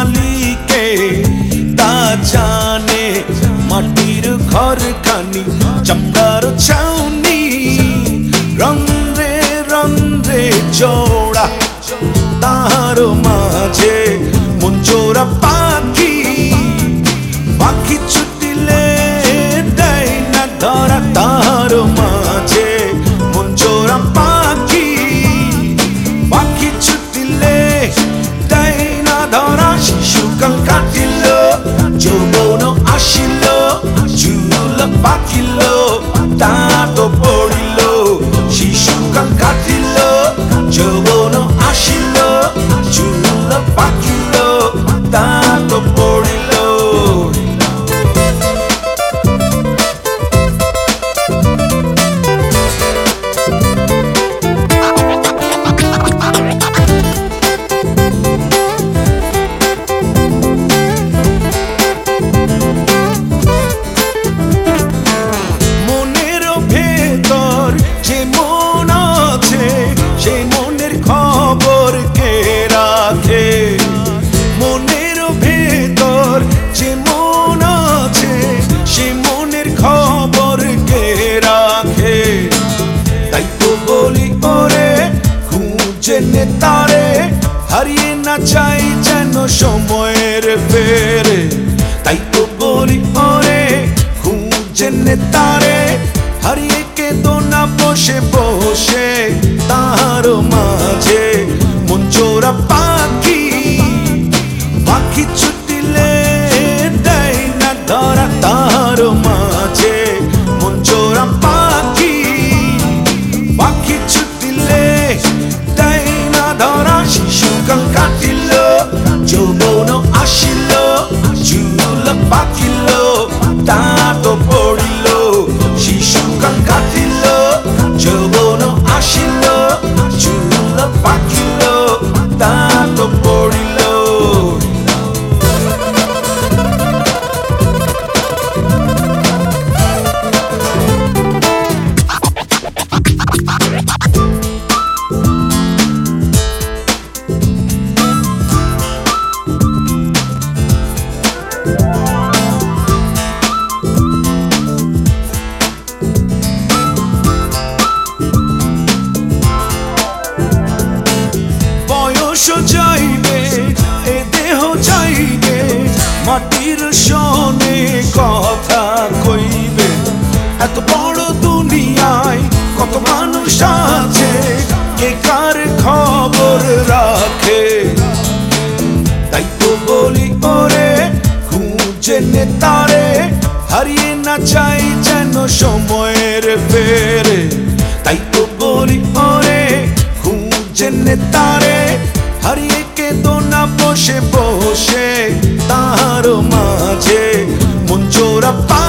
মালিকে তা জানে মাটির ঘর খানি চামড়ার ছাউনি রন্ধ্রে রন্ধ্রে জোড়া তার মাঝে মন জোড়া পাখি পাখি ছুটিলে দেয় না ধরা তার মাঝে মন জোড়া পাখি পাখি ছুটিলে দেয় না ধরা শিশুকাল কাটিল যৌবন আসিল চুল পাকিল তা তো পড়িল শিশুকাল কাটিল যৌবন আসিল চুল পাকিল তা তো পড়িল তারে হারিয়ে না চাই যেন সময়ের ফেরে তাই তো বলি ওরে খুঁজে নে তারে হারিয়ে কেঁদো না বসে বসে তার মাঝে মন জোড়া পাখি পাখি ছুটিলে দেয় না ধরা তার মাঝে মন জোড়া পাখি পাখি ছুটিলে ধরা শিশুকাল কাটিল যৌবন আসিল চুল পাকিল তা তো পড়িল শিশুকাল কাটিল যৌবন আসিল চুল পাকিল তা তো পড়িল যাইবে এ দেহ যাইবে মাটির সনে কথা কইবে এত বড় দুনিয়ায় কত মানুষ আছে কে কার খবর রাখে তাই তো বলি ওরে খুঁজে নে তারে হারিয়ে না চাই যেন সময়ের ফেরে তাই তো বলি ওরে খুঁজে নে তারে হারিয়ে কেঁদো না বসে বসে তার মাঝে মন জোড়া